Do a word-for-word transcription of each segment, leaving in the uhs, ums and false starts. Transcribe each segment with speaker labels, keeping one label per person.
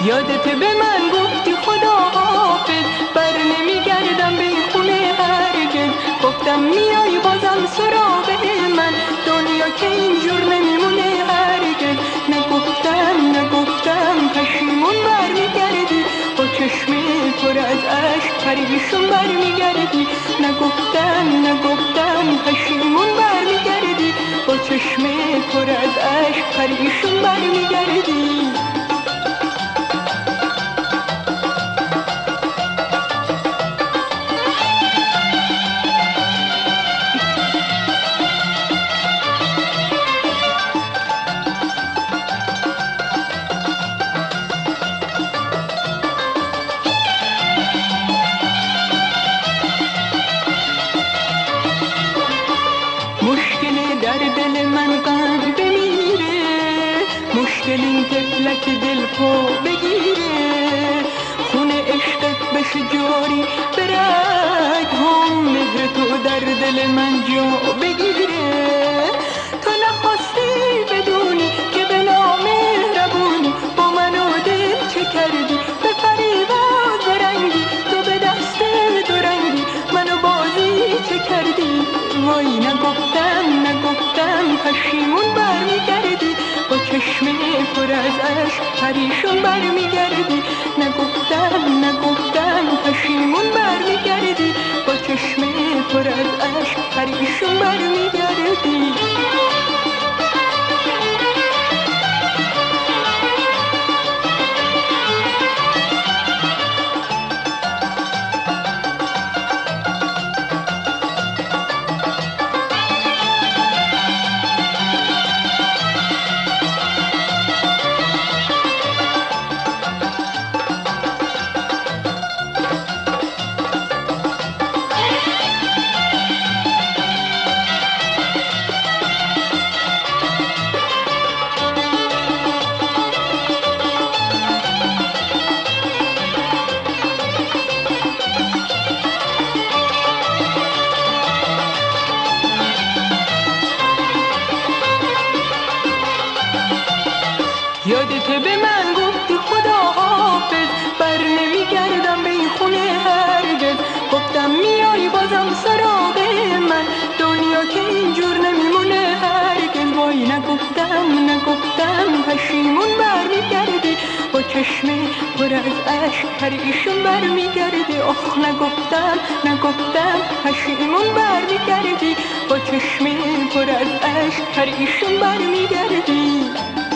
Speaker 1: یادت به من گفتی خدا حافظ، بر نمیگردم به خونه هرگز. گفتم میای بازم سراغ من، دنیا که اینجور نمیمونه هرگز. نگفتم نگفتم پشیمون برمیگردی، با چشم پر از عشق پریشون برمیگردی. نگفتم نگفتم پشیمون برمیگردی، با چشم پر از عشق پریشون برمیگردی. مشکل در دل من غم بمیره، مشکل این طفلک دل پا بگیره. خون عشقت بشه جاری به رگ هم، مهر تو در دل من جا بگیره. تو نخواستی بدونی که به نامهربونی با من و دل چه کردی، به فریباد رنگی تو به دست دو رنگی منو بازی چه کردی. وای نگفتم نگفتم پشیمون برمیگردی، با چشم پر از عشق پریشون برمیگردی. نگفتم نگفتم پشیمون برمیگردی، با چشم پر از عشق پریشون برمیگردی. یادت به من گفتی خدا حافظ، بر نمیگردم به این خونه هرگز. گفتم میای بازم سراغ من، دنیا که اینجور نمیمونه هرگز. وای نگفتم نگفتم پشیمون برمیگردی، با چشم پر از عشق پریشون برمیگردی. آخ نگفتم نگفتم پشیمون برمیگردی، با چشم پر از عشق پریشون برمیگردی.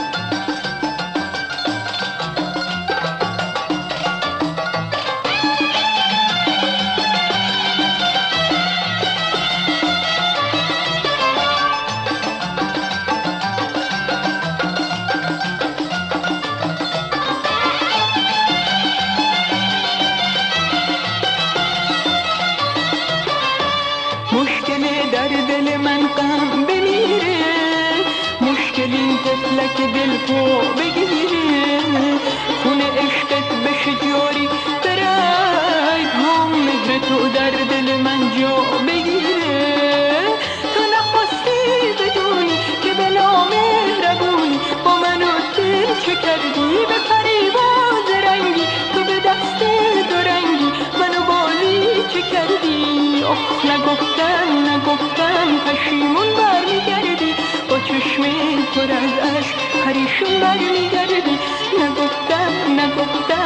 Speaker 1: مشکل در دل من غم بمیره، مشکل این طفلک دل پا بگیره. خون عشقت بشه جاری به رگ هم، مهر تو در دل من جا بگیره. تو نخواستی بدونی که به نامهربونی با من و دل چه کردی، به فریباد رنگی تو به دست دو رنگی منو بازی چه کردی. آخ نگفتم نگفتم پشیمون برمیگردی، با چشم پر از عشق پریشون برمیگردی. نگفتم نگفتم